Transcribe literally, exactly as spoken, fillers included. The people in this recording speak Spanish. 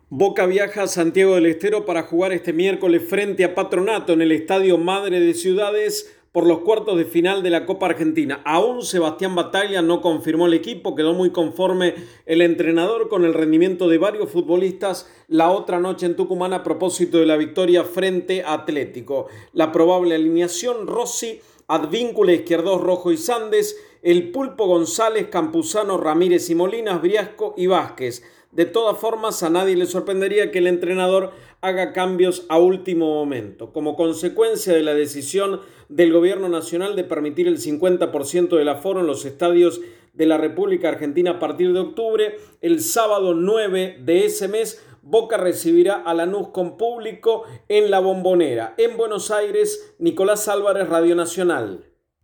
Boca viaja a Santiago del Estero para jugar este miércoles frente a Patronato en el Estadio Madre de Ciudades por los cuartos de final de la Copa Argentina. Aún Sebastián Bataglia no confirmó el equipo, quedó muy conforme el entrenador con el rendimiento de varios futbolistas la otra noche en Tucumán a propósito de la victoria frente a Atlético. La probable alineación: Rossi, Advíncula, Izquierdos, Rojo y Sandes, El Pulpo, González, Campuzano, Ramírez y Molinas, Briasco y Vázquez. De todas formas, a nadie le sorprendería que el entrenador haga cambios a último momento. Como consecuencia de la decisión del gobierno nacional de permitir el cincuenta por ciento del aforo en los estadios de la República Argentina a partir de octubre, el sábado nueve de ese mes, Boca recibirá a Lanús con público en La Bombonera. En Buenos Aires, Nicolás Álvarez, Radio Nacional.